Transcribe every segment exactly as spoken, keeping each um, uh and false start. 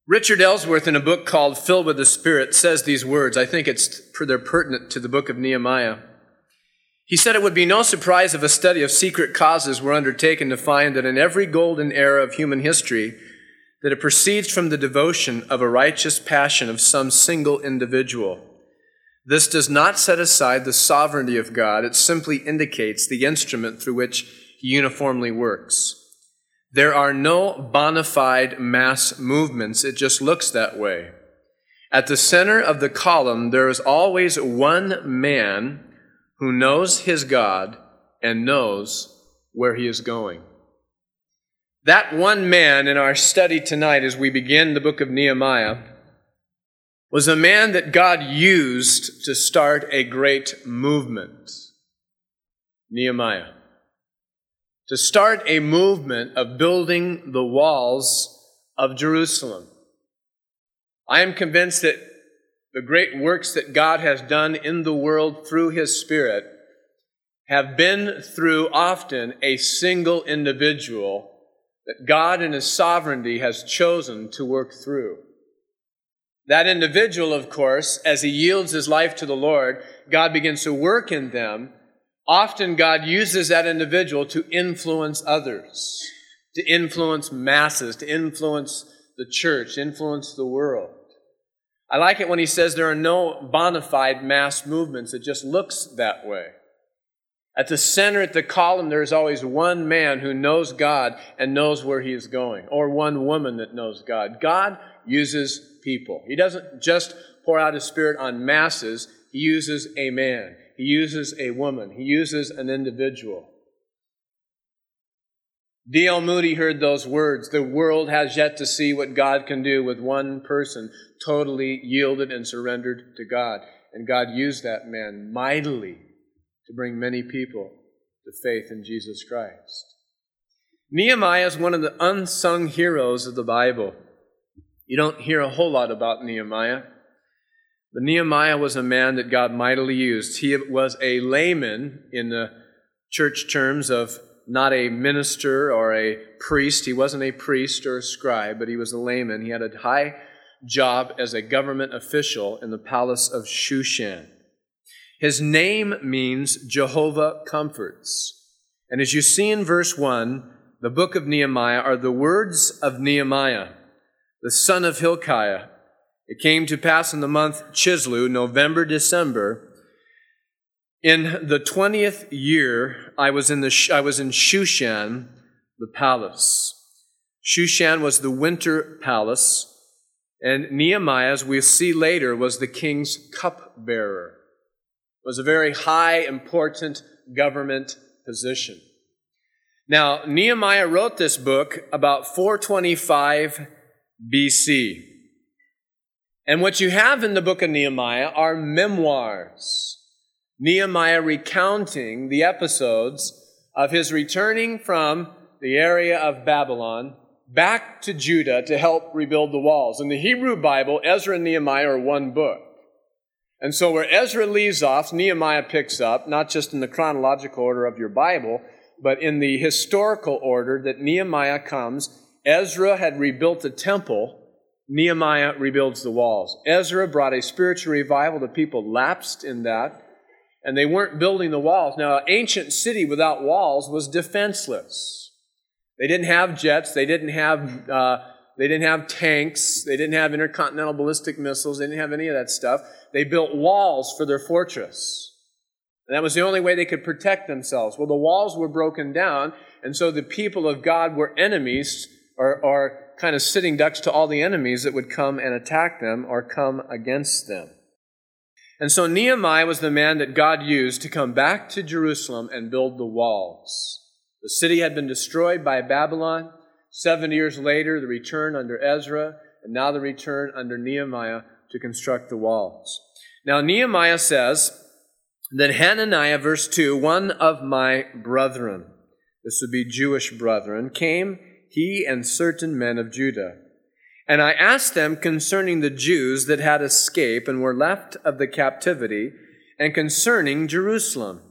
Richard Ellsworth, in a book called Filled with the Spirit, says these words. I think it's they're pertinent to the book of Nehemiah. He said, "It would be no surprise if a study of secret causes were undertaken to find that in every golden era of human history, that it proceeds from the devotion of a righteous passion of some single individual. This does not set aside the sovereignty of God. It simply indicates the instrument through which He uniformly works. There are no bona fide mass movements. It just looks that way. At the center of the column, there is always one man who knows his God and knows where he is going." That one man in our study tonight as we begin the book of Nehemiah was a man that God used to start a great movement. Nehemiah. To start a movement of building the walls of Jerusalem. I am convinced that the great works that God has done in the world through His Spirit have been through often a single individual that God in His sovereignty has chosen to work through. That individual, of course, as he yields his life to the Lord, God begins to work in them. Often God uses that individual to influence others, to influence masses, to influence the church, to influence the world. I like it when he says there are no bona fide mass movements. It just looks that way. At the center, at the column, there is always one man who knows God and knows where he is going, or one woman that knows God. God uses people. He doesn't just pour out His Spirit on masses. He uses a man. He uses a woman. He uses an individual. D L Moody heard those words. The world has yet to see what God can do with one person totally yielded and surrendered to God. And God used that man mightily to bring many people to faith in Jesus Christ. Nehemiah is one of the unsung heroes of the Bible. You don't hear a whole lot about Nehemiah. But Nehemiah was a man that God mightily used. He was a layman in the church terms of not a minister or a priest. He wasn't a priest or a scribe, but he was a layman. He had a high job as a government official in the palace of Shushan. His name means Jehovah comforts. And as you see in verse one, the book of Nehemiah are the words of Nehemiah, the son of Hilkiah. It came to pass in the month Chislew, November, December, in the twentieth year, I was in the I was in Shushan, the palace. Shushan was the winter palace, and Nehemiah, as we'll see later, was the king's cupbearer. It was a very high, important government position. Now, Nehemiah wrote this book about four twenty-five B C. And what you have in the book of Nehemiah are memoirs. Nehemiah recounting the episodes of his returning from the area of Babylon back to Judah to help rebuild the walls. In the Hebrew Bible, Ezra and Nehemiah are one book. And so where Ezra leaves off, Nehemiah picks up, not just in the chronological order of your Bible, but in the historical order that Nehemiah comes. Ezra had rebuilt the temple. Nehemiah rebuilds the walls. Ezra brought a spiritual revival. The people lapsed in that, and they weren't building the walls. Now, an ancient city without walls was defenseless. They didn't have jets. They didn't have uh, they didn't have tanks. They didn't have intercontinental ballistic missiles. They didn't have any of that stuff. They built walls for their fortress. And that was the only way they could protect themselves. Well, the walls were broken down, and so the people of God were enemies, or, or kind of sitting ducks to all the enemies that would come and attack them or come against them. And so Nehemiah was the man that God used to come back to Jerusalem and build the walls. The city had been destroyed by Babylon. Seven years later, the return under Ezra, and now the return under Nehemiah to construct the walls. Now Nehemiah says that Hananiah, verse two, one of my brethren, this would be Jewish brethren, came, he and certain men of Judah. And I asked them concerning the Jews that had escaped and were left of the captivity, and concerning Jerusalem.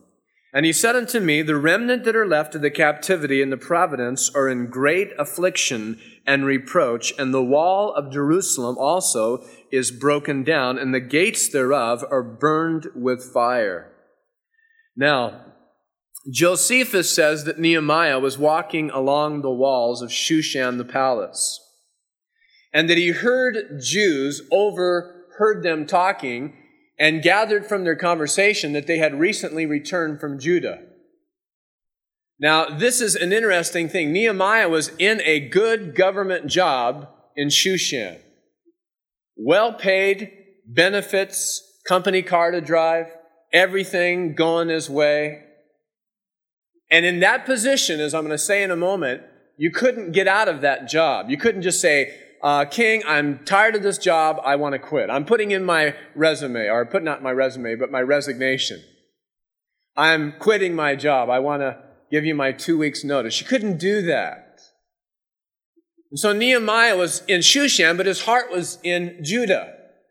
And he said unto me, the remnant that are left of the captivity and the providence are in great affliction and reproach, and the wall of Jerusalem also is broken down, and the gates thereof are burned with fire. Now, Josephus says that Nehemiah was walking along the walls of Shushan the palace, and that he heard Jews, overheard them talking, and gathered from their conversation that they had recently returned from Judah. Now, this is an interesting thing. Nehemiah was in a good government job in Shushan. Well-paid, benefits, company car to drive, everything going his way. And in that position, as I'm going to say in a moment, you couldn't get out of that job. You couldn't just say, uh, King, I'm tired of this job, I want to quit. I'm putting in my resume, or put not my resume, but my resignation. I'm quitting my job. I want to give you my two weeks notice. You couldn't do that. And so Nehemiah was in Shushan, but his heart was in Judah.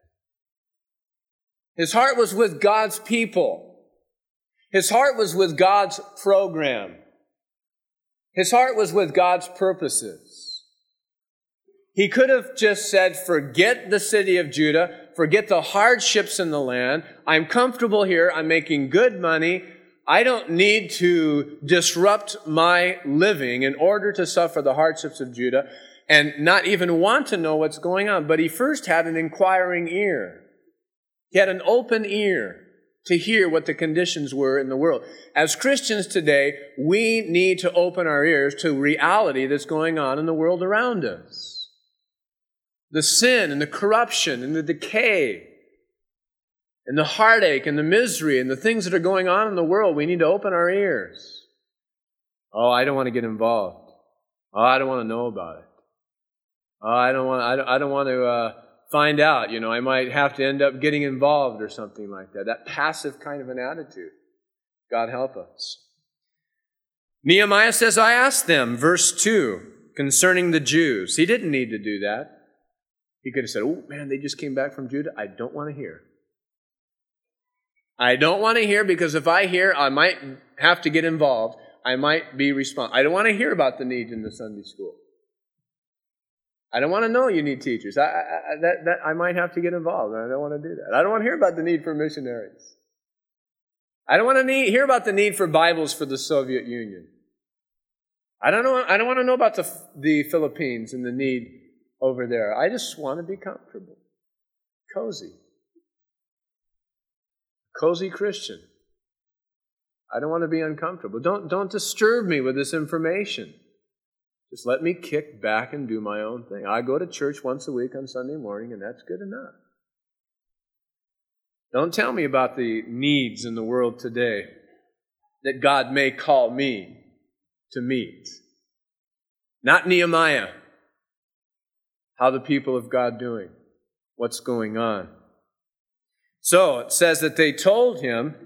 His heart was with God's people. His heart was with God's program. His heart was with God's purposes. He could have just said, forget the city of Judah, forget the hardships in the land. I'm comfortable here. I'm making good money. I don't need to disrupt my living in order to suffer the hardships of Judah and not even want to know what's going on. But he first had an inquiring ear. He had an open ear to hear what the conditions were in the world. As Christians today, we need to open our ears to reality that's going on in the world around us. The sin and the corruption and the decay and the heartache and the misery and the things that are going on in the world, we need to open our ears. Oh, I don't want to get involved. Oh, I don't want to know about it. Oh, I don't want. I don't, I don't want to uh, find out. You know, I might have to end up getting involved or something like that. That passive kind of an attitude. God help us. Nehemiah says, "I asked them," verse two, concerning the Jews. He didn't need to do that. He could have said, "Oh man, they just came back from Judah. I don't want to hear." I don't want to hear because if I hear, I might have to get involved. I might be responsible. I don't want to hear about the needs in the Sunday school. I don't want to know you need teachers. I, I, I, that, that, I might have to get involved, and I don't want to do that. I don't want to hear about the need for missionaries. I don't want to need, hear about the need for Bibles for the Soviet Union. I don't know. I don't want to know about the, the Philippines and the need over there. I just want to be comfortable, cozy. Cozy Christian. I don't want to be uncomfortable. Don't, don't disturb me with this information. Just let me kick back and do my own thing. I go to church once a week on Sunday morning, and that's good enough. Don't tell me about the needs in the world today that God may call me to meet. Not Nehemiah. How the people of God doing? What's going on? So it says that they told him,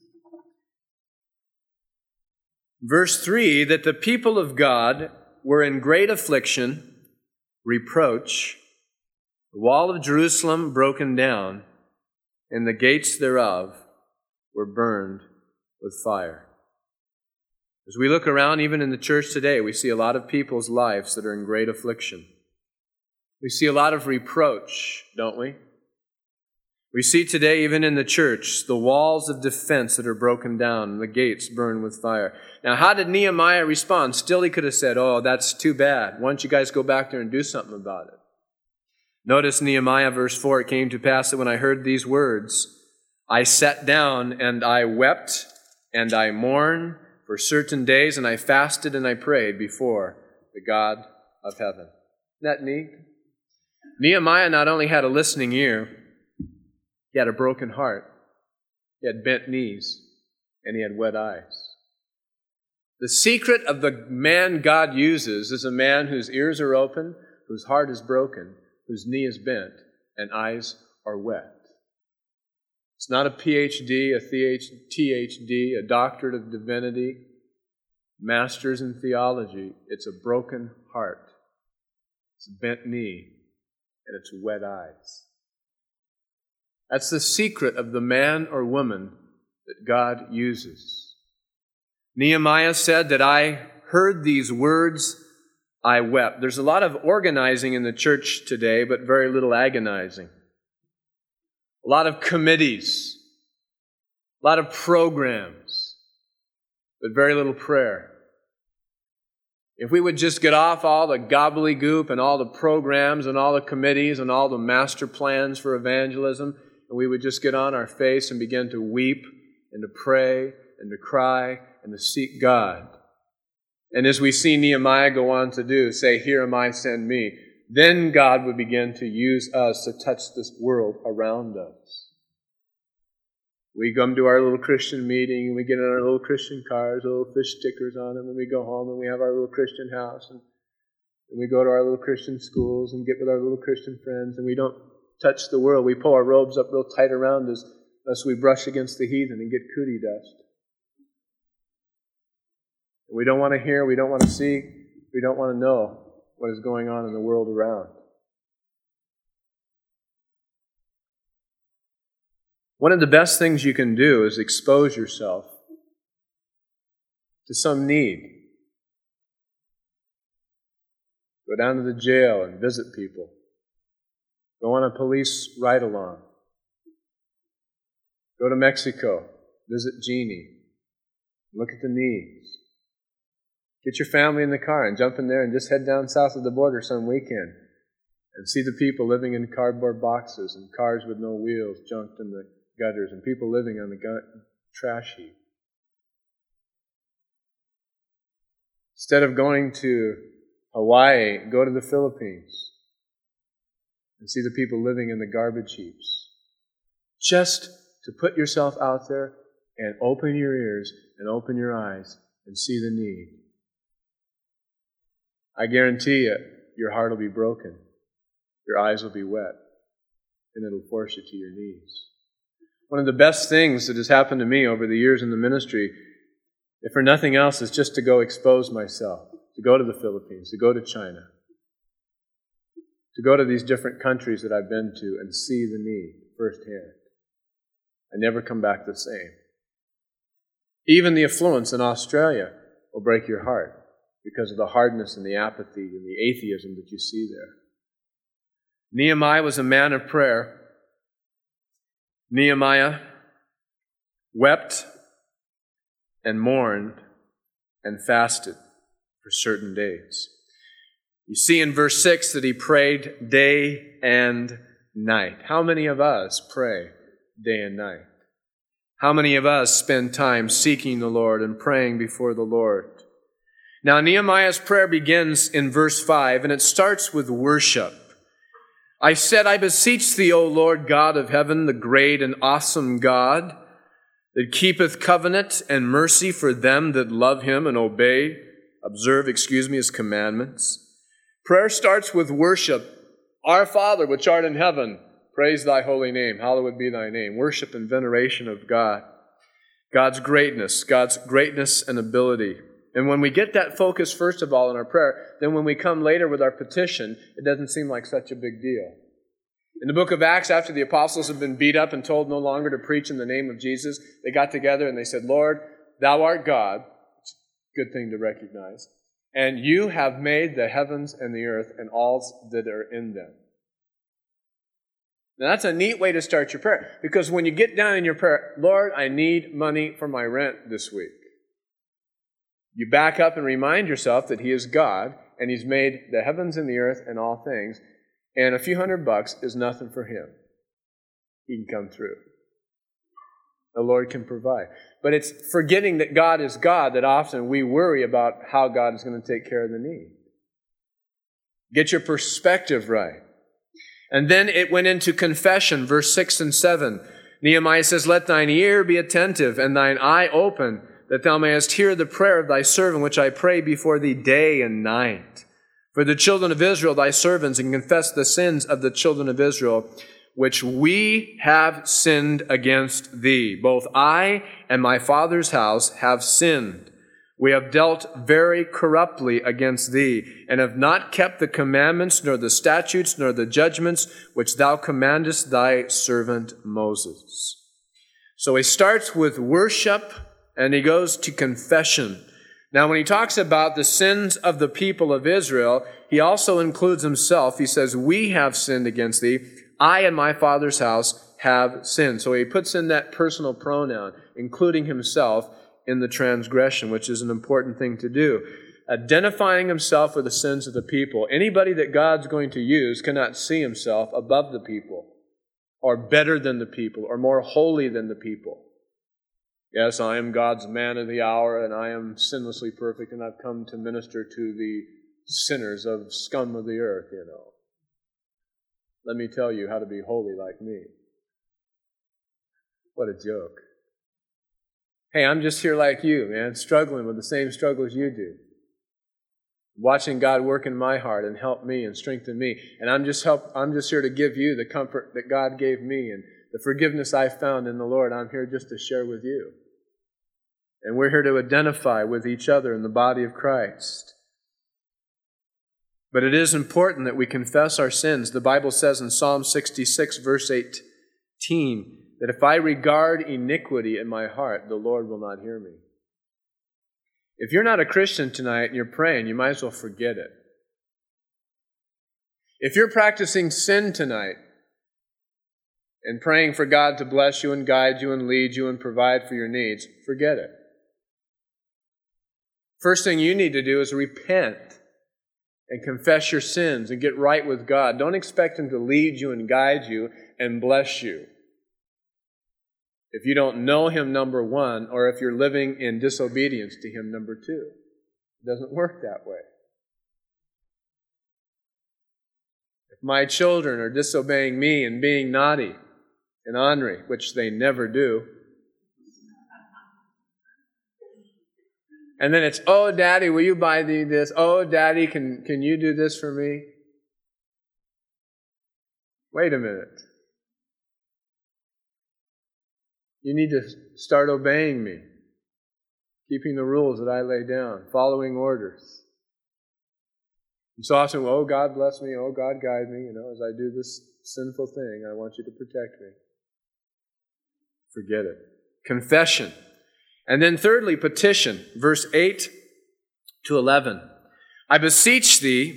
verse three, that the people of God were in great affliction, reproach, the wall of Jerusalem broken down, and the gates thereof were burned with fire. As we look around, even in the church today, we see a lot of people's lives that are in great affliction. We see a lot of reproach, don't we? We see today, even in the church, the walls of defense that are broken down and the gates burned with fire. Now, how did Nehemiah respond? Still, he could have said, "Oh, that's too bad. Why don't you guys go back there and do something about it?" Notice Nehemiah, verse four, "It came to pass that when I heard these words, I sat down and I wept and I mourned for certain days, and I fasted and I prayed before the God of heaven." Isn't that neat? Nehemiah not only had a listening ear, he had a broken heart, he had bent knees, and he had wet eyes. The secret of the man God uses is a man whose ears are open, whose heart is broken, whose knee is bent, and eyes are wet. It's not a P H D, a T H D, a doctorate of divinity, master's in theology. It's a broken heart. It's a bent knee, and it's wet eyes. That's the secret of the man or woman that God uses. Nehemiah said that I heard these words, I wept. There's a lot of organizing in the church today, but very little agonizing. A lot of committees, a lot of programs, but very little prayer. If we would just get off all the gobbledygook and all the programs and all the committees and all the master plans for evangelism, and we would just get on our face and begin to weep and to pray and to cry and to seek God. And as we see Nehemiah go on to do, say, "Here am I, send me," then God would begin to use us to touch this world around us. We come to our little Christian meeting, and we get in our little Christian cars, little fish stickers on them, and we go home and we have our little Christian house, and, and we go to our little Christian schools and get with our little Christian friends, and we don't touch the world. We pull our robes up real tight around us, lest we brush against the heathen and get cootie dust. We don't want to hear, we don't want to see, we don't want to know what is going on in the world around. One of the best things you can do is expose yourself to some need. Go down to the jail and visit people. Go on a police ride-along. Go to Mexico, visit Jeannie. Look at the needs. Get your family in the car and jump in there and just head down south of the border some weekend and see the people living in cardboard boxes and cars with no wheels junked in the gutters and people living on the gu- trash heap. Instead of going to Hawaii, go to the Philippines and see the people living in the garbage heaps. Just to put yourself out there and open your ears and open your eyes and see the need. I guarantee you, your heart will be broken. Your eyes will be wet. And it'll force you to your knees. One of the best things that has happened to me over the years in the ministry, if for nothing else, is just to go expose myself. To go to the Philippines, to go to China. To go to these different countries that I've been to and see the need firsthand. I never come back the same. Even the affluence in Australia will break your heart because of the hardness and the apathy and the atheism that you see there. Nehemiah was a man of prayer. Nehemiah wept and mourned and fasted for certain days. You see in verse six that he prayed day and night. How many of us pray day and night? How many of us spend time seeking the Lord and praying before the Lord? Now, Nehemiah's prayer begins in verse five, and it starts with worship. I said, I beseech thee, O Lord God of heaven, the great and awesome God, that keepeth covenant and mercy for them that love him and obey, observe, excuse me, his commandments. Prayer starts with worship. Our Father, which art in heaven, praise thy holy name. Hallowed be thy name. Worship and veneration of God. God's greatness, God's greatness and ability. And when we get that focus, first of all, in our prayer, then when we come later with our petition, it doesn't seem like such a big deal. In the book of Acts, after the apostles had been beat up and told no longer to preach in the name of Jesus, they got together and they said, Lord, thou art God. It's a good thing to recognize. And you have made the heavens and the earth and all that are in them. Now that's a neat way to start your prayer. Because when you get down in your prayer, Lord, I need money for my rent this week. You back up and remind yourself that He is God, and He's made the heavens and the earth and all things, and a few hundred bucks is nothing for Him. He can come through. The Lord can provide. But it's forgetting that God is God that often we worry about how God is going to take care of the need. Get your perspective right. And then it went into confession, verse six and seven. Nehemiah says, Let thine ear be attentive and thine eye open, that thou mayest hear the prayer of thy servant, which I pray before thee day and night. For the children of Israel, thy servants, and confess the sins of the children of Israel, which we have sinned against thee. Both I and my father's house have sinned. We have dealt very corruptly against thee, and have not kept the commandments, nor the statutes, nor the judgments, which thou commandest thy servant Moses. So he starts with worship And he goes to confession. Now, when he talks about the sins of the people of Israel, he also includes himself. He says, we have sinned against thee. I and my father's house have sinned. So he puts in that personal pronoun, including himself in the transgression, which is an important thing to do. Identifying himself with the sins of the people. Anybody that God's going to use cannot see himself above the people, or better than the people, or more holy than the people. Yes, I am God's man of the hour, and I am sinlessly perfect, and I've come to minister to the sinners of scum of the earth, you know. Let me tell you how to be holy like me. What a joke. Hey, I'm just here like you, man, struggling with the same struggles you do. Watching God work in my heart and help me and strengthen me. And I'm just help I'm just here to give you the comfort that God gave me and the forgiveness I found in the Lord. I'm here just to share with you. And we're here to identify with each other in the body of Christ. But it is important that we confess our sins. The Bible says in Psalm sixty-six, verse eighteen, that if I regard iniquity in my heart, the Lord will not hear me. If you're not a Christian tonight and you're praying, you might as well forget it. If you're practicing sin tonight and praying for God to bless you and guide you and lead you and provide for your needs, forget it. First thing you need to do is repent and confess your sins and get right with God. Don't expect Him to lead you and guide you and bless you if you don't know Him, number one, or if you're living in disobedience to Him, number two. It doesn't work that way. If my children are disobeying me and being naughty and ornery, which they never do, and then it's, oh, Daddy, will you buy me this? Oh, Daddy, can, can you do this for me? Wait a minute. You need to start obeying me, keeping the rules that I lay down, following orders. And so often, oh, God bless me, oh, God guide me, you know, as I do this sinful thing, I want you to protect me. Forget it. Confession. And then thirdly, petition, verse eight to eleven. I beseech thee,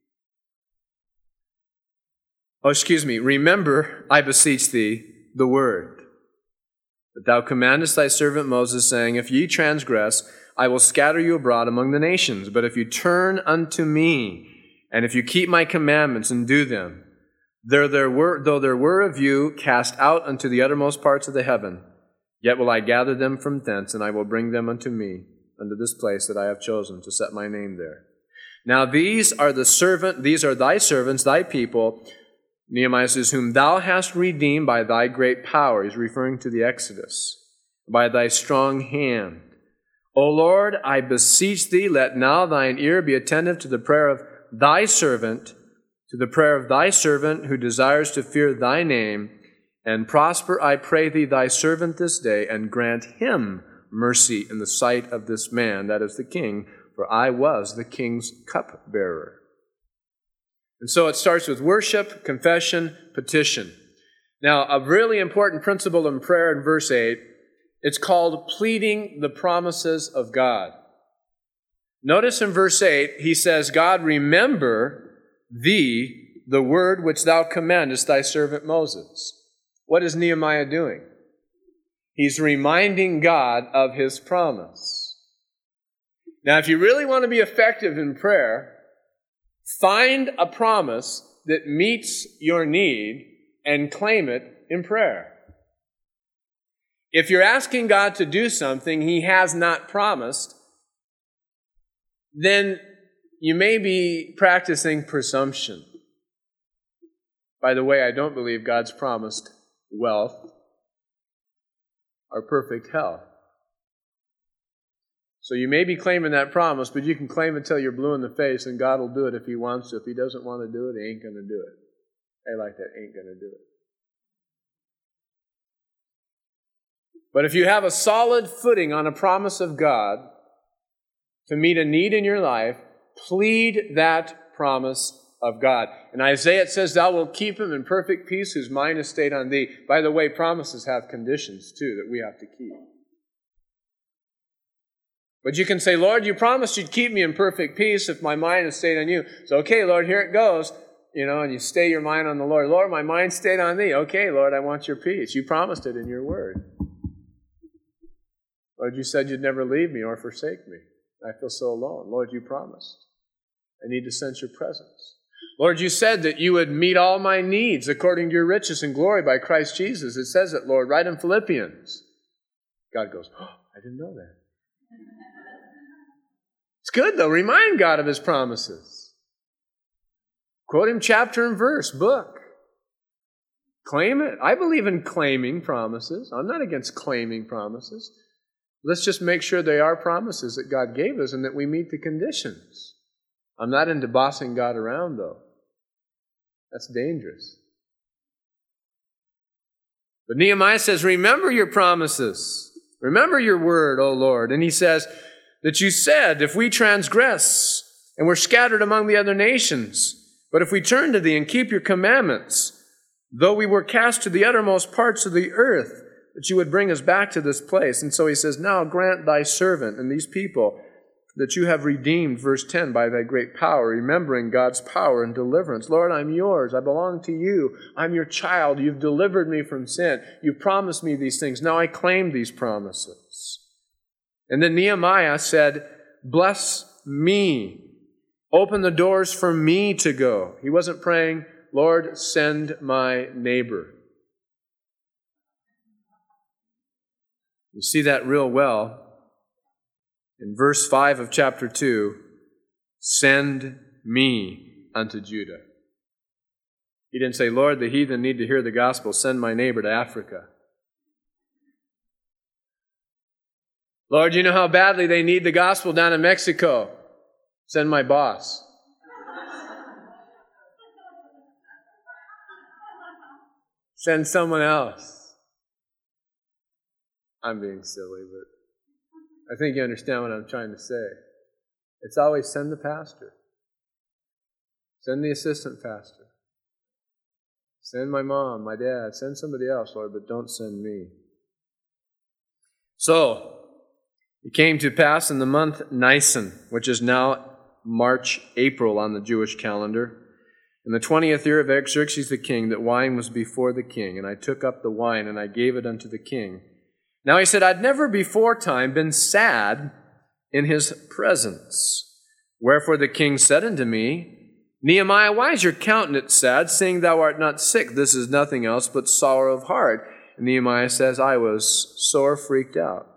oh, excuse me, remember, I beseech thee, the word that thou commandest thy servant Moses, saying, if ye transgress, I will scatter you abroad among the nations. But if you turn unto me, and if you keep my commandments and do them, there, there were, though there were of you cast out unto the uttermost parts of the heaven, yet will I gather them from thence, and I will bring them unto me, unto this place that I have chosen to set my name there. Now these are the servant, these are thy servants, thy people, Nehemiah says, whom thou hast redeemed by thy great power. He's referring to the Exodus. By thy strong hand. O Lord, I beseech thee, let now thine ear be attentive to the prayer of thy servant, to the prayer of thy servant who desires to fear thy name, and prosper, I pray thee, thy servant this day, and grant him mercy in the sight of this man, that is the king, for I was the king's cupbearer. And so it starts with worship, confession, petition. Now, a really important principle in prayer in verse eight, it's called pleading the promises of God. Notice in verse eight, he says, God, remember thee the word which thou commandest thy servant Moses. What is Nehemiah doing? He's reminding God of His promise. Now, if you really want to be effective in prayer, find a promise that meets your need and claim it in prayer. If you're asking God to do something He has not promised, then you may be practicing presumption. By the way, I don't believe God's promised wealth or perfect health. So you may be claiming that promise, but you can claim it until you're blue in the face, and God will do it if He wants to. If He doesn't want to do it, He ain't going to do it. I like that, ain't going to do it. But if you have a solid footing on a promise of God to meet a need in your life, plead that promise of God. In Isaiah it says, thou wilt keep him in perfect peace whose mind is stayed on thee. By the way, promises have conditions too that we have to keep. But you can say, Lord, you promised you'd keep me in perfect peace if my mind is stayed on you. So, okay, Lord, here it goes. You know, and you stay your mind on the Lord. Lord, my mind stayed on thee. Okay, Lord, I want your peace. You promised it in your word. Lord, you said you'd never leave me or forsake me. I feel so alone. Lord, you promised. I need to sense your presence. Lord, you said that you would meet all my needs according to your riches and glory by Christ Jesus. It says it, Lord, right in Philippians. God goes, oh, I didn't know that. It's good, though. Remind God of his promises. Quote him chapter and verse, book. Claim it. I believe in claiming promises. I'm not against claiming promises. Let's just make sure they are promises that God gave us and that we meet the conditions. I'm not into bossing God around, though. That's dangerous. But Nehemiah says, remember your promises. Remember your word, O Lord. And he says that you said, if we transgress and we're scattered among the other nations, but if we turn to thee and keep your commandments, though we were cast to the uttermost parts of the earth, that you would bring us back to this place. And so he says, now grant thy servant and these people that you have redeemed, verse ten, by thy great power, remembering God's power and deliverance. Lord, I'm yours. I belong to you. I'm your child. You've delivered me from sin. You've promised me these things. Now I claim these promises. And then Nehemiah said, bless me. Open the doors for me to go. He wasn't praying, Lord, send my neighbor. You see that real well in verse five of chapter two, send me unto Judah. He didn't say, Lord, the heathen need to hear the gospel. Send my neighbor to Africa. Lord, you know how badly they need the gospel down in Mexico. Send my boss. Send someone else. I'm being silly, but I think you understand what I'm trying to say. It's always send the pastor. Send the assistant pastor. Send my mom, my dad. Send somebody else, Lord, but don't send me. So, it came to pass in the month Nisan, which is now March, April on the Jewish calendar, in the twentieth year of Artaxerxes the king, that wine was before the king. And I took up the wine, and I gave it unto the king. Now he said, I'd never before time been sad in his presence. Wherefore the king said unto me, Nehemiah, why is your countenance sad, seeing thou art not sick? This is nothing else but sorrow of heart. And Nehemiah says, I was sore freaked out.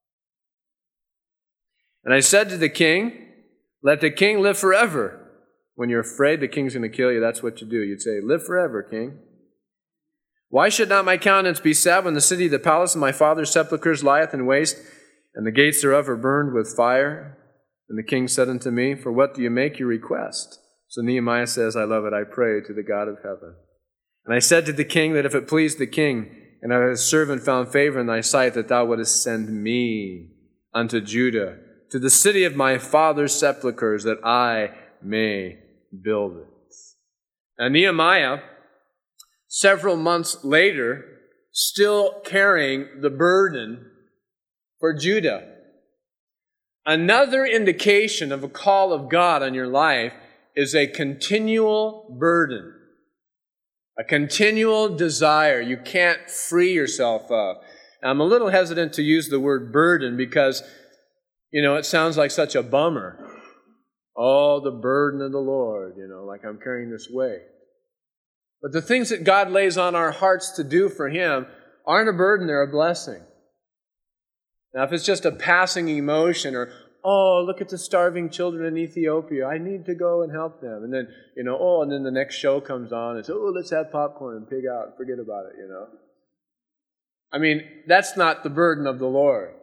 And I said to the king, let the king live forever. When you're afraid the king's going to kill you, that's what you do. You'd say, live forever, king. Why should not my countenance be sad when the city, the palace of my father's sepulchres lieth in waste, and the gates thereof are burned with fire? And the king said unto me, for what do you make your request? So Nehemiah says, I love it, I pray to the God of heaven. And I said to the king that if it pleased the king, and I his servant found favor in thy sight, that thou wouldest send me unto Judah, to the city of my father's sepulchres, that I may build it. And Nehemiah, several months later, still carrying the burden for Judah. Another indication of a call of God on your life is a continual burden, a continual desire you can't free yourself of. Now, I'm a little hesitant to use the word burden because, you know, it sounds like such a bummer. Oh, the burden of the Lord, you know, like I'm carrying this weight. But the things that God lays on our hearts to do for Him aren't a burden, they're a blessing. Now, if it's just a passing emotion or, oh, look at the starving children in Ethiopia, I need to go and help them. And then, you know, oh, and then the next show comes on and says, oh, let's have popcorn and pig out and forget about it, you know. I mean, that's not the burden of the Lord.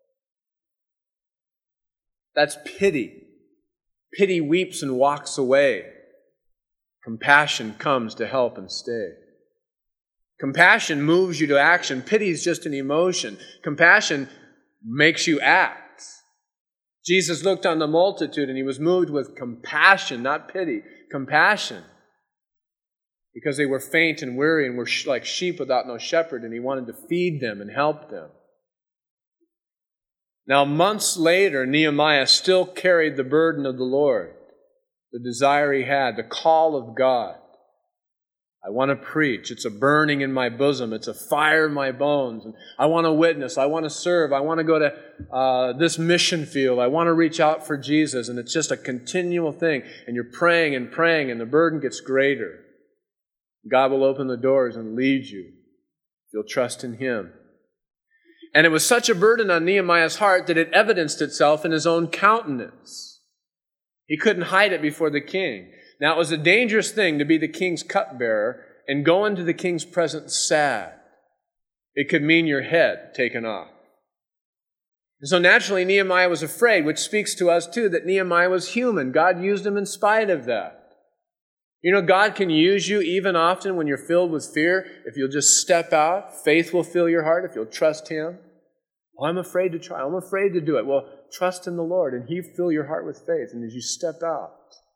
That's pity. Pity weeps and walks away. Compassion comes to help and stay. Compassion moves you to action. Pity is just an emotion. Compassion makes you act. Jesus looked on the multitude and He was moved with compassion, not pity. Compassion. Because they were faint and weary and were like sheep without no shepherd, and He wanted to feed them and help them. Now, months later, Nehemiah still carried the burden of the Lord, the desire he had, the call of God. I want to preach. It's a burning in my bosom. It's a fire in my bones. And I want to witness. I want to serve. I want to go to uh, this mission field. I want to reach out for Jesus. And it's just a continual thing. And you're praying and praying, and the burden gets greater. God will open the doors and lead you. You'll trust in Him. And it was such a burden on Nehemiah's heart that it evidenced itself in his own countenance. He couldn't hide it before the king. Now, it was a dangerous thing to be the king's cupbearer and go into the king's presence sad. It could mean your head taken off. And so naturally, Nehemiah was afraid, which speaks to us too, that Nehemiah was human. God used him in spite of that. You know, God can use you even often when you're filled with fear. If you'll just step out, faith will fill your heart if you'll trust Him. Oh, I'm afraid to try. I'm afraid to do it. Well, trust in the Lord and He fill your heart with faith. And as you step out,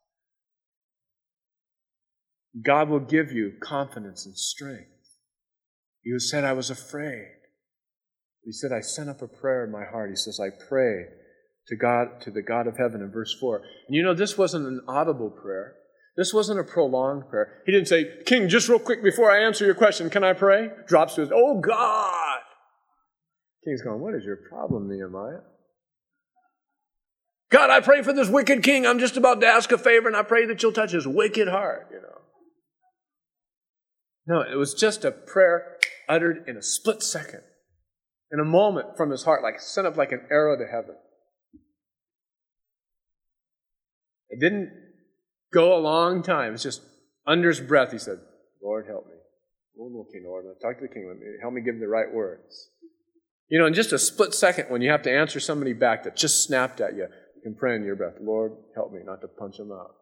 God will give you confidence and strength. You said, I was afraid. He said, I sent up a prayer in my heart. He says, I prayed to God, to the God of heaven in verse four. And you know, this wasn't an audible prayer. This wasn't a prolonged prayer. He didn't say, King, just real quick before I answer your question, can I pray? Drops to his, oh God. King's going, what is your problem, Nehemiah? God, I pray for this wicked king. I'm just about to ask a favor, and I pray that you'll touch his wicked heart, you know. No, it was just a prayer uttered in a split second, in a moment from his heart, like sent up like an arrow to heaven. It didn't go a long time. It's just under his breath, he said, Lord, help me. Oh, okay, Lord, talk to the king. Help me give him the right words. You know, in just a split second, when you have to answer somebody back that just snapped at you, you can pray in your breath, Lord, help me not to punch him out.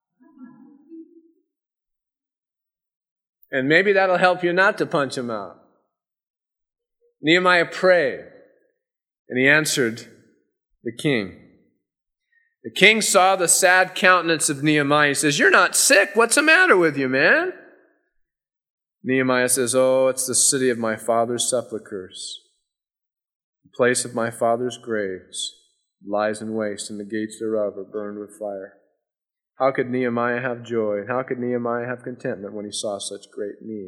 And maybe that'll help you not to punch him out. Nehemiah prayed, and he answered the king. The king saw the sad countenance of Nehemiah. He says, you're not sick. What's the matter with you, man? Nehemiah says, oh, it's the city of my father's sepulchres. The place of my father's graves lies in waste, and the gates thereof are burned with fire. How could Nehemiah have joy, and how could Nehemiah have contentment when he saw such great need?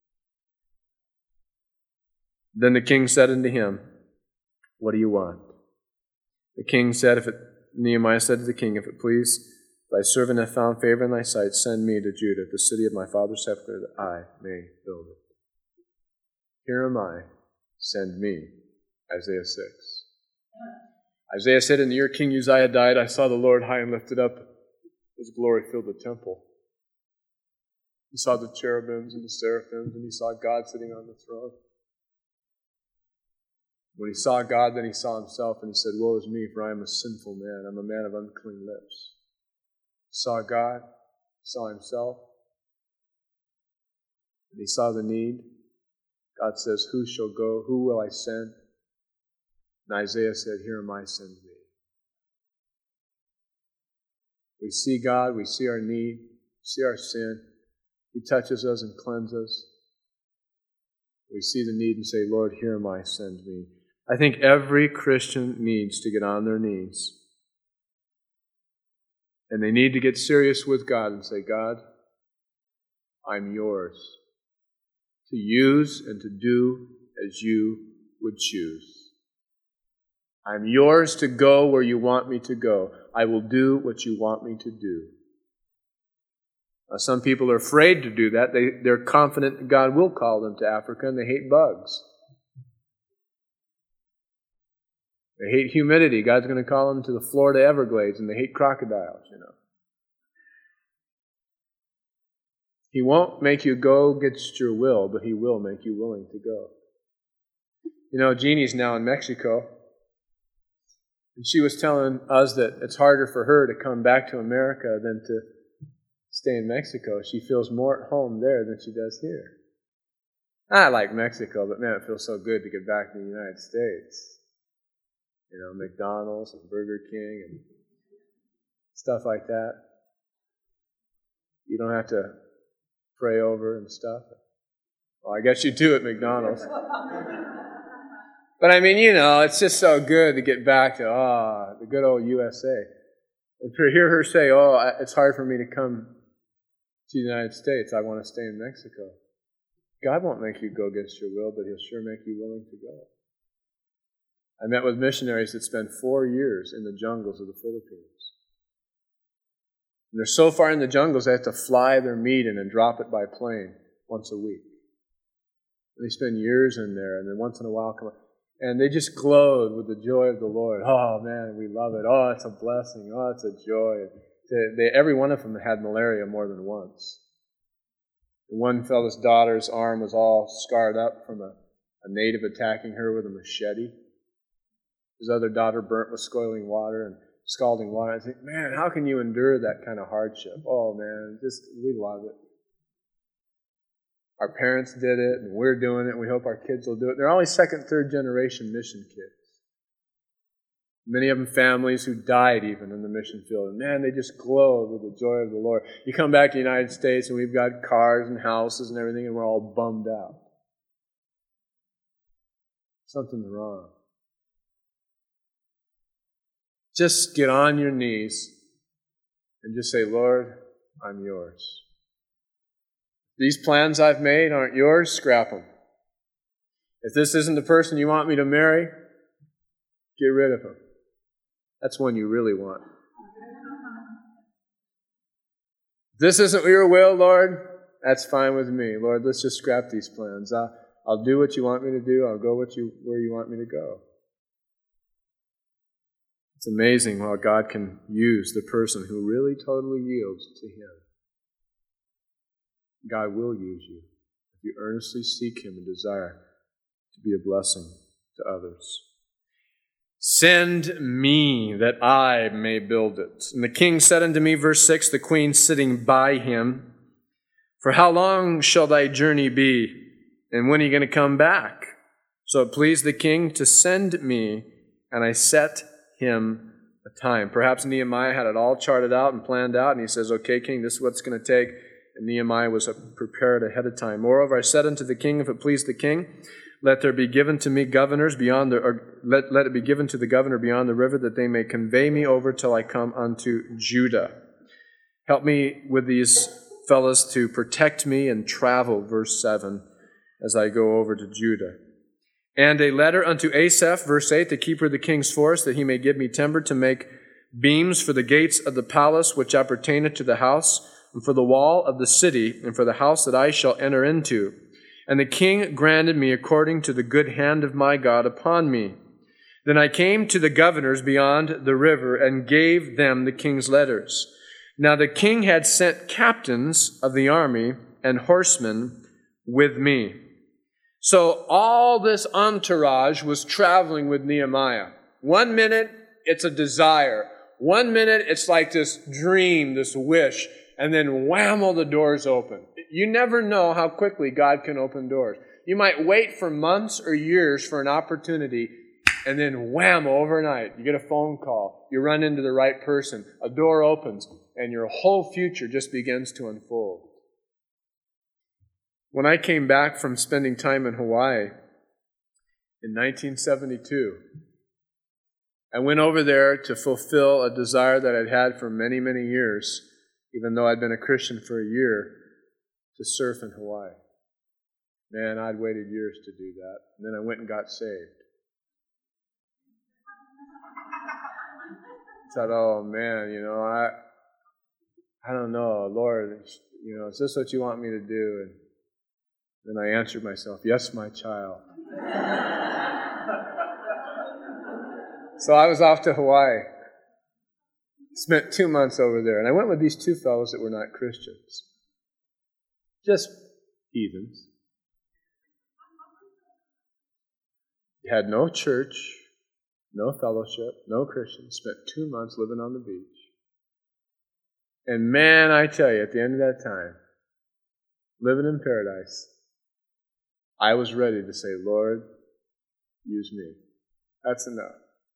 Then the king said unto him, what do you want? The king said, if it, Nehemiah said to the king, if it please, thy servant hath found favor in thy sight, send me to Judah, the city of my father's sepulchre, that I may build it. Here am I, send me. Isaiah six. Isaiah said, in the year King Uzziah died, I saw the Lord high and lifted up. His glory filled the temple. He saw the cherubims and the seraphims, and he saw God sitting on the throne. When he saw God, then he saw himself, and he said, woe is me, for I am a sinful man. I'm a man of unclean lips. He saw God, saw himself, and he saw the need. God says, who shall go? Who will I send? And Isaiah said, here am I, send me. We see God, we see our need, we see our sin. He touches us and cleanses us. We see the need and say, Lord, here am I, send me. I think every Christian needs to get on their knees. And they need to get serious with God and say, God, I'm yours to use and to do as you would choose. I'm yours to go where you want me to go. I will do what you want me to do. Now, some people are afraid to do that. They, they're confident that God will call them to Africa, and they hate bugs. They hate humidity. God's going to call them to the Florida Everglades, and they hate crocodiles, you know. He won't make you go against your will, but He will make you willing to go. You know, Jeannie's now in Mexico. And she was telling us that it's harder for her to come back to America than to stay in Mexico. She feels more at home there than she does here. I like Mexico, but man, it feels so good to get back to the United States. You know, McDonald's and Burger King and stuff like that. You don't have to pray over and stuff. Well, I guess you do at McDonald's. But I mean, you know, it's just so good to get back to, ah, oh, the good old U S A. And to hear her say, oh, it's hard for me to come to the United States. I want to stay in Mexico. God won't make you go against your will, but He'll sure make you willing to go. I met with missionaries that spent four years in the jungles of the Philippines. And they're so far in the jungles, they have to fly their meat in and drop it by plane once a week. And they spend years in there, and then once in a while come. And they just glowed with the joy of the Lord. Oh, man, we love it. Oh, it's a blessing. Oh, it's a joy. They, they, every one of them had malaria more than once. One fellow's daughter's arm was all scarred up from a, a native attacking her with a machete. His other daughter burnt with scalding water and scalding water. I think, man, how can you endure that kind of hardship? Oh, man, just, we love it. Our parents did it, and we're doing it, and we hope our kids will do it. They're only second, third generation mission kids. Many of them families who died even in the mission field. And man, they just glowed with the joy of the Lord. You come back to the United States, and we've got cars and houses and everything, and we're all bummed out. Something's wrong. Just get on your knees and just say, Lord, I'm yours. These plans I've made aren't yours, scrap them. If this isn't the person you want me to marry, get rid of him. That's one you really want. If this isn't your will, Lord, that's fine with me. Lord, let's just scrap these plans. I'll, I'll do what you want me to do. I'll go what you, where you want me to go. It's amazing how God can use the person who really totally yields to Him. God will use you if you earnestly seek Him and desire to be a blessing to others. Send me that I may build it. And the king said unto me, verse six, the queen sitting by him, for how long shall thy journey be? And when are you going to come back? So it pleased the king to send me, and I set him a time. Perhaps Nehemiah had it all charted out and planned out, and he says, okay, king, this is what it's going to take. And Nehemiah was prepared ahead of time. Moreover, I said unto the king, if it please the king, let there be given to me governors beyond the, or let, let it be given to the governor beyond the river, that they may convey me over till I come unto Judah. Help me with these fellows to protect me and travel, verse seven, as I go over to Judah. And a letter unto Asaph, verse eight, the keeper of the king's forest, that he may give me timber to make beams for the gates of the palace which appertaineth to the house, and for the wall of the city, and for the house that I shall enter into. And the king granted me according to the good hand of my God upon me. Then I came to the governors beyond the river, and gave them the king's letters. Now the king had sent captains of the army and horsemen with me. So all this entourage was traveling with Nehemiah. One minute, it's a desire. One minute, it's like this dream, this wish. And then wham, all the doors open. You never know how quickly God can open doors. You might wait for months or years for an opportunity, and then wham, overnight, you get a phone call. You run into the right person. A door opens, and your whole future just begins to unfold. When I came back from spending time in Hawaii in nineteen seventy-two, I went over there to fulfill a desire that I'd had for many, many years, even though I'd been a Christian for a year, to surf in Hawaii. Man, I'd waited years to do that. And then I went and got saved. I thought, oh man, you know, I I don't know, Lord, you know, is this what you want me to do? And then I answered myself, yes, my child. So I was off to Hawaii. Spent two months over there. And I went with these two fellows that were not Christians. Just heathens. Had no church, no fellowship, no Christians. Spent two months living on the beach. And man, I tell you, at the end of that time, living in paradise, I was ready to say, Lord, use me. That's enough.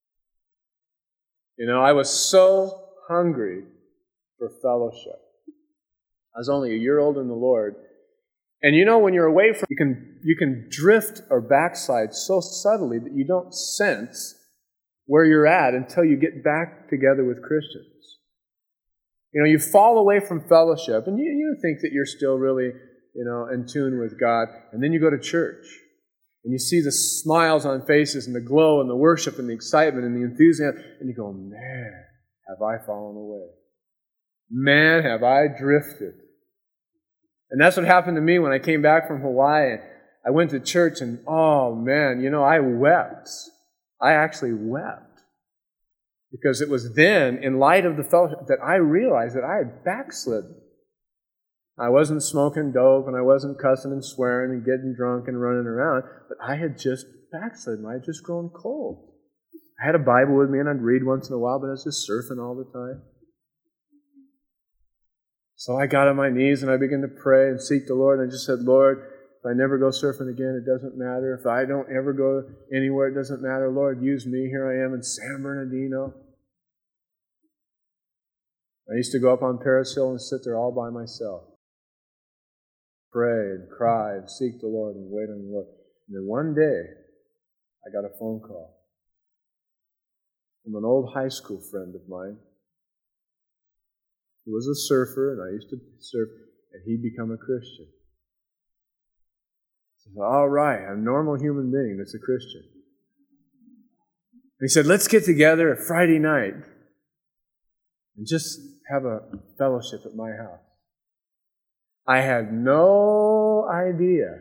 You know, I was so hungry for fellowship. I was only a year old in the Lord, And you know, when you're away from, you can, you can drift or backslide so subtly that you don't sense where you're at until you get back together with Christians. You know, you fall away from fellowship, and you, you think that you're still really, you know, in tune with God, and then you go to church, and you see the smiles on faces, and the glow, and the worship, and the excitement, and the enthusiasm, and you go, man, have I fallen away. Man, have I drifted. And that's what happened to me when I came back from Hawaii. I went to church, and oh man, you know, I wept. I actually wept. Because it was then, in light of the fellowship, that I realized that I had backslidden. I wasn't smoking dope, and I wasn't cussing and swearing and getting drunk and running around, but I had just backslidden. I had just grown cold. I had a Bible with me, and I'd read once in a while, but I was just surfing all the time. So I got on my knees and I began to pray and seek the Lord. And I just said, Lord, if I never go surfing again, it doesn't matter. If I don't ever go anywhere, it doesn't matter. Lord, use me. Here I am in San Bernardino. I used to go up on Paris Hill and sit there all by myself. Pray and cry and seek the Lord and wait on the Lord. And then one day, I got a phone call from an old high school friend of mine. He was a surfer, and I used to surf, and he'd become a Christian. I said, all right, I'm a normal human being that's a Christian. And he said, let's get together a Friday night and just have a fellowship at my house. I had no idea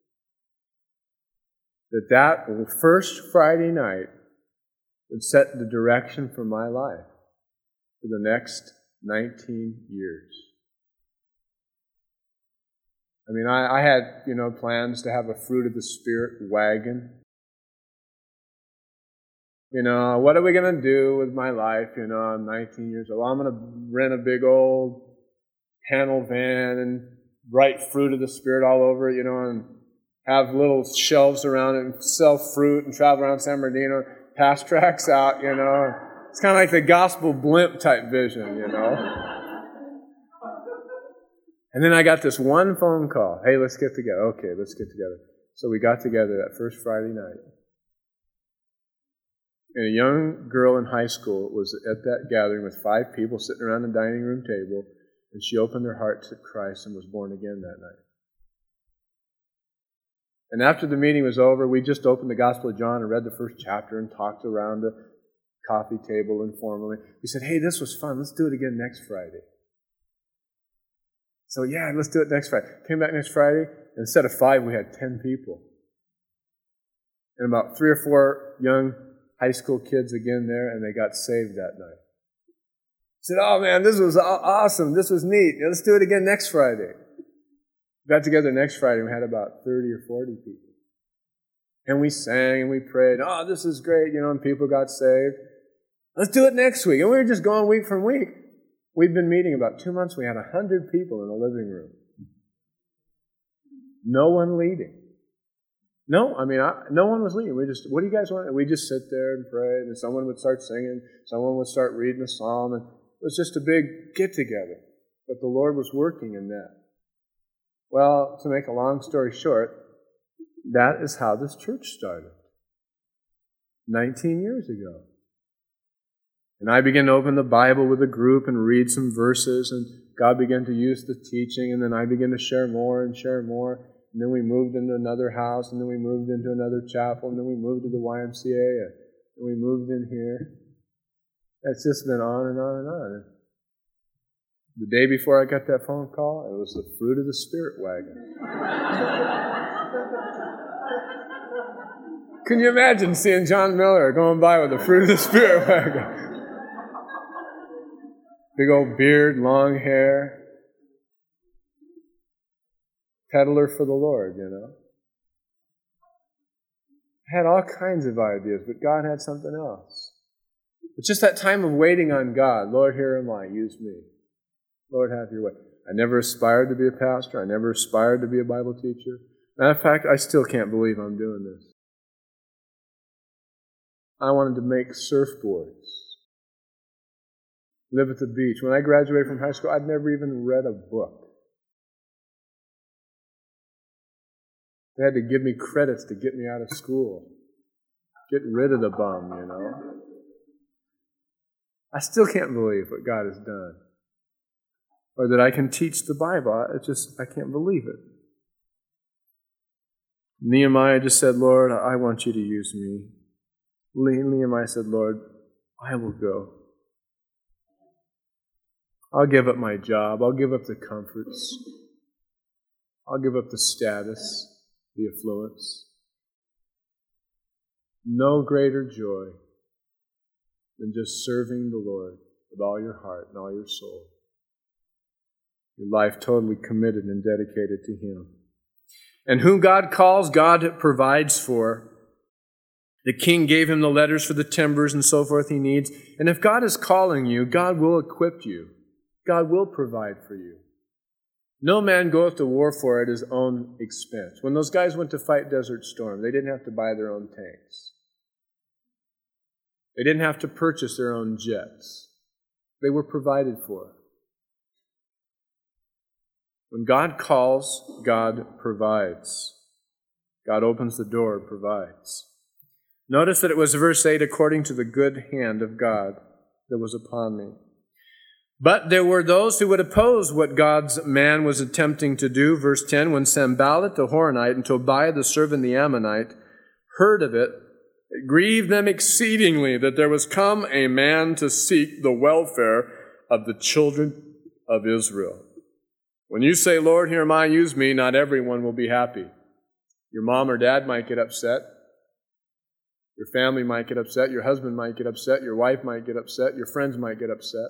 that that first Friday night would set the direction for my life for the next nineteen years. I mean, I, I had, you know, plans to have a Fruit of the Spirit wagon. You know, what are we going to do with my life? You know, I'm nineteen years old. Well, I'm going to rent a big old panel van and write Fruit of the Spirit all over it, you know, and have little shelves around it and sell fruit and travel around San Bernardino, pass tracts out, you know. It's kind of like the gospel blimp type vision, you know. And then I got this one phone call. Hey, let's get together. Okay, let's get together. So we got together that first Friday night. And a young girl in high school was at that gathering with five people sitting around the dining room table, and she opened her heart to Christ and was born again that night. And after the meeting was over, we just opened the Gospel of John and read the first chapter and talked around the coffee table informally. We said, hey, this was fun. Let's do it again next Friday. So yeah, let's do it next Friday. Came back next Friday, and instead of five, we had ten people. And about three or four young high school kids again there, and they got saved that night. I said, oh man, this was awesome. This was neat. Let's do it again next Friday. We got together next Friday, and we had about thirty or forty people. And we sang and we prayed. Oh, this is great, you know, and people got saved. Let's do it next week. And we were just going week from week. We've been meeting about two months. We had a hundred people in the living room. No one leading. No, I mean, I, no one was leading. We just, what do you guys want? And we just sit there and pray, and someone would start singing, someone would start reading a psalm, and it was just a big get-together. But the Lord was working in that. Well, to make a long story short, that is how this church started. nineteen years ago. And I began to open the Bible with a group and read some verses, and God began to use the teaching, and then I began to share more and share more. And then we moved into another house, and then we moved into another chapel, and then we moved to the Y M C A, and we moved in here. It's just been on and on and on. The day before I got that phone call, it was the Fruit of the Spirit wagon. Can you imagine seeing John Miller going by with the Fruit of the Spirit wagon? Big old beard, long hair. Peddler for the Lord, you know. I had all kinds of ideas, but God had something else. It's just that time of waiting on God. Lord, here am I, use me. Lord, have your way. I never aspired to be a pastor. I never aspired to be a Bible teacher. Matter of fact, I still can't believe I'm doing this. I wanted to make surfboards. Live at the beach. When I graduated from high school, I'd never even read a book. They had to give me credits to get me out of school. Get rid of the bum, you know. I still can't believe what God has done. Or that I can teach the Bible. It's just, I can't believe it. Nehemiah just said, Lord, I want you to use me. Nehemiah said, Lord, I will go. I'll give up my job. I'll give up the comforts. I'll give up the status, the affluence. No greater joy than just serving the Lord with all your heart and all your soul. Your life totally committed and dedicated to Him. And whom God calls, God provides for. The king gave him the letters for the timbers and so forth he needs. And if God is calling you, God will equip you. God will provide for you. No man goeth to war for at his own expense. When those guys went to fight Desert Storm, they didn't have to buy their own tanks. They didn't have to purchase their own jets. They were provided for. When God calls, God provides. God opens the door and provides. Notice that it was verse eight, according to the good hand of God that was upon me. But there were those who would oppose what God's man was attempting to do. Verse ten, when Sanballat the Horonite and Tobiah the servant the Ammonite heard of it, it grieved them exceedingly that there was come a man to seek the welfare of the children of Israel. When you say, Lord, here am I, use me, not everyone will be happy. Your mom or dad might get upset. Your family might get upset. Your husband might get upset. Your wife might get upset. Your friends might get upset.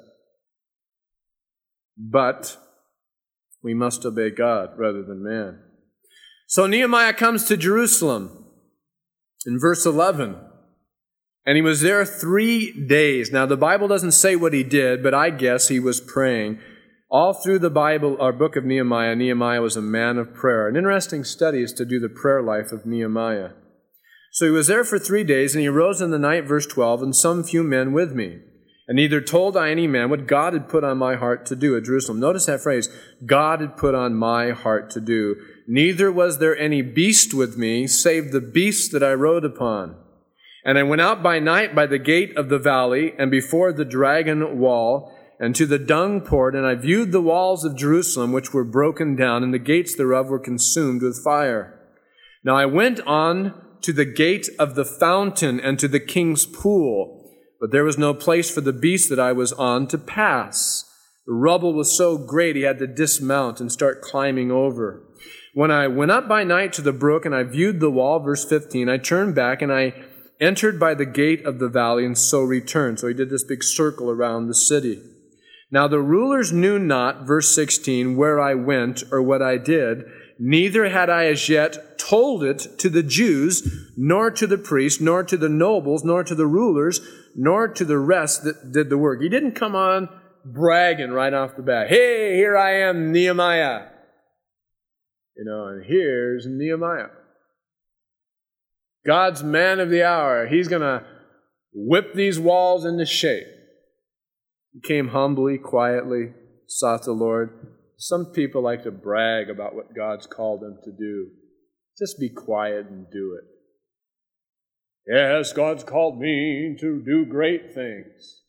But we must obey God rather than man. So Nehemiah comes to Jerusalem in verse eleven. And he was there three days. Now the Bible doesn't say what he did, but I guess he was praying. All through the Bible, our book of Nehemiah, Nehemiah was a man of prayer. An interesting study is to do the prayer life of Nehemiah. So he was there for three days, and he arose in the night, verse twelve, and some few men with me. And neither told I any man what God had put on my heart to do at Jerusalem. Notice that phrase, God had put on my heart to do. Neither was there any beast with me, save the beast that I rode upon. And I went out by night by the gate of the valley, and before the dragon wall, and to the dung port, and I viewed the walls of Jerusalem, which were broken down, and the gates thereof were consumed with fire. Now I went on to the gate of the fountain, and to the king's pool, but there was no place for the beast that I was on to pass. The rubble was so great he had to dismount and start climbing over. When I went up by night to the brook, and I viewed the wall, verse fifteen, I turned back, and I entered by the gate of the valley, and so returned. So he did this big circle around the city. Now the rulers knew not, verse sixteen, where I went or what I did, neither had I as yet told it to the Jews, nor to the priests, nor to the nobles, nor to the rulers, nor to the rest that did the work. He didn't come on bragging right off the bat. Hey, here I am, Nehemiah. You know, and here's Nehemiah. God's man of the hour. He's going to whip these walls into shape. He came humbly, quietly, sought the Lord. Some people like to brag about what God's called them to do. Just be quiet and do it. Yes, God's called me to do great things.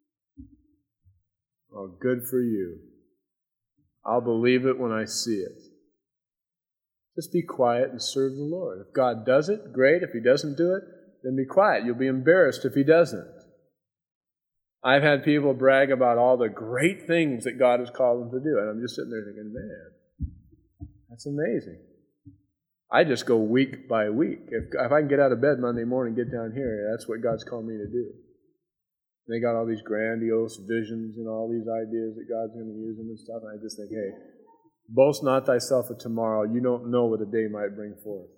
Oh, good for you. I'll believe it when I see it. Just be quiet and serve the Lord. If God does it, great. If He doesn't do it, then be quiet. You'll be embarrassed if He doesn't. I've had people brag about all the great things that God has called them to do, and I'm just sitting there thinking, man, that's amazing. I just go week by week. If, if I can get out of bed Monday morning, get down here, that's what God's called me to do. And they got all these grandiose visions and all these ideas that God's going to use them and stuff, and I just think, hey, boast not thyself of tomorrow. You don't know what a day might bring forth.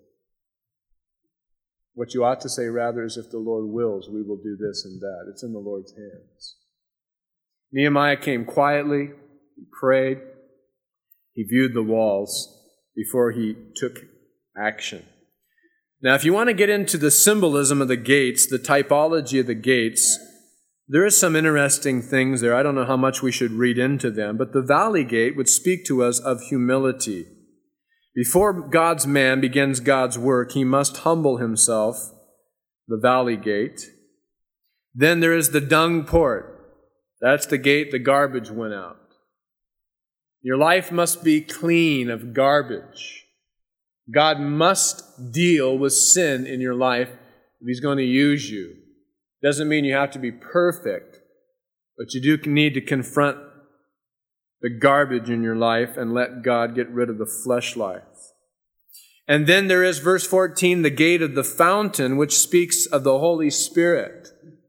What you ought to say rather is, if the Lord wills, we will do this and that. It's in the Lord's hands. Nehemiah came quietly, he prayed, he viewed the walls before he took action. Now, if you want to get into the symbolism of the gates, the typology of the gates, there is some interesting things there. I don't know how much we should read into them, but the valley gate would speak to us of humility. Before God's man begins God's work, he must humble himself, the valley gate. Then there is the dung port. That's the gate the garbage went out. Your life must be clean of garbage. God must deal with sin in your life if He's going to use you. Doesn't mean you have to be perfect, but you do need to confront the garbage in your life and let God get rid of the flesh life. And then there is verse fourteen, the gate of the fountain, which speaks of the Holy Spirit.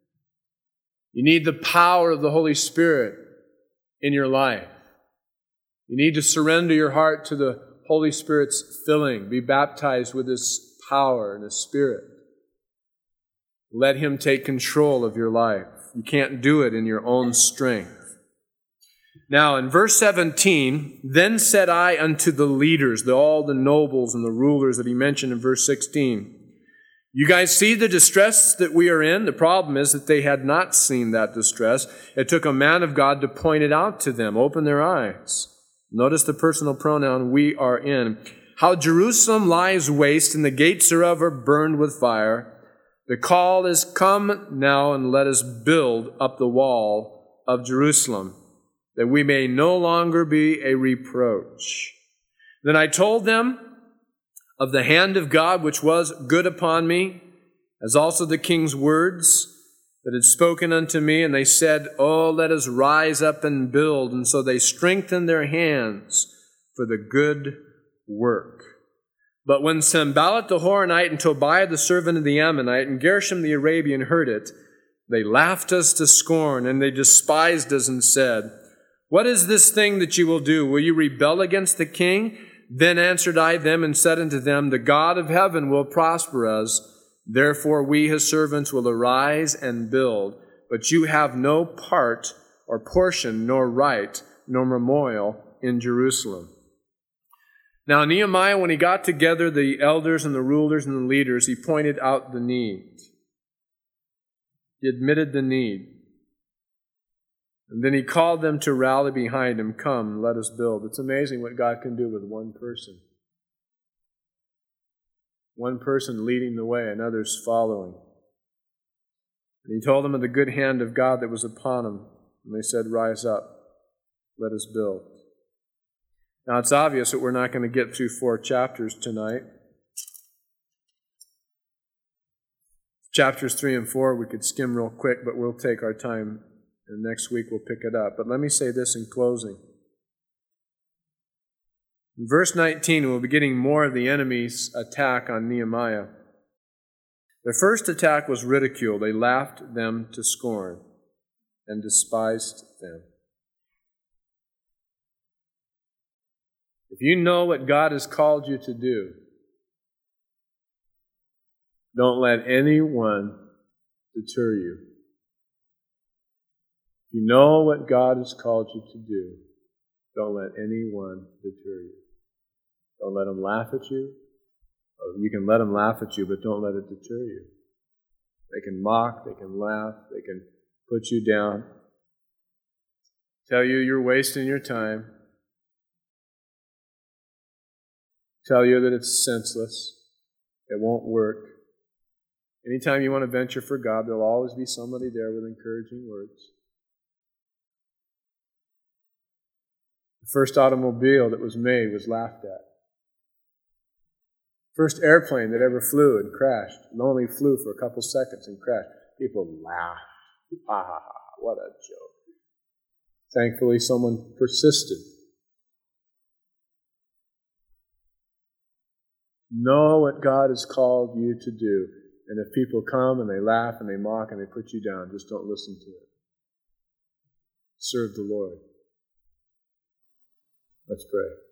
You need the power of the Holy Spirit in your life. You need to surrender your heart to the Holy Spirit's filling. Be baptized with His power and His Spirit. Let Him take control of your life. You can't do it in your own strength. Now, in verse seventeen, then said I unto the leaders, the, all the nobles and the rulers that he mentioned in verse sixteen, you guys see the distress that we are in? The problem is that they had not seen that distress. It took a man of God to point it out to them, open their eyes. Notice the personal pronoun, we are in. How Jerusalem lies waste, and the gates thereof are burned with fire. The call is, come now and let us build up the wall of Jerusalem, that we may no longer be a reproach. Then I told them of the hand of God which was good upon me, as also the king's words that had spoken unto me. And they said, oh, let us rise up and build. And so they strengthened their hands for the good work. But when Sanballat the Horonite and Tobiah the servant of the Ammonite and Gershom the Arabian heard it, they laughed us to scorn, and they despised us and said, what is this thing that you will do? Will you rebel against the king? Then answered I them and said unto them, the God of heaven will prosper us. Therefore we, his servants, will arise and build. But you have no part or portion, nor right, nor memorial in Jerusalem. Now Nehemiah, when he got together the elders and the rulers and the leaders, he pointed out the need. He admitted the need. And then he called them to rally behind him. Come, let us build. It's amazing what God can do with one person. One person leading the way and others following. And he told them of the good hand of God that was upon him. And they said, rise up, let us build. Now it's obvious that we're not going to get through four chapters tonight. Chapters three and four we could skim real quick, but we'll take our time. And next week we'll pick it up. But let me say this in closing. In verse nineteen, we'll be getting more of the enemy's attack on Nehemiah. Their first attack was ridicule. They laughed them to scorn and despised them. If you know what God has called you to do, don't let anyone deter you. If you know what God has called you to do, don't let anyone deter you. Don't let them laugh at you. You can let them laugh at you, but don't let it deter you. They can mock, they can laugh, they can put you down, tell you you're wasting your time, tell you that it's senseless, it won't work. Anytime you want to venture for God, there'll always be somebody there with encouraging words. The first automobile that was made was laughed at. First airplane that ever flew and crashed, and only flew for a couple seconds and crashed. People laughed. Ha ha ha, what a joke. Thankfully, someone persisted. Know what God has called you to do. And if people come and they laugh and they mock and they put you down, just don't listen to it. Serve the Lord. Let's pray.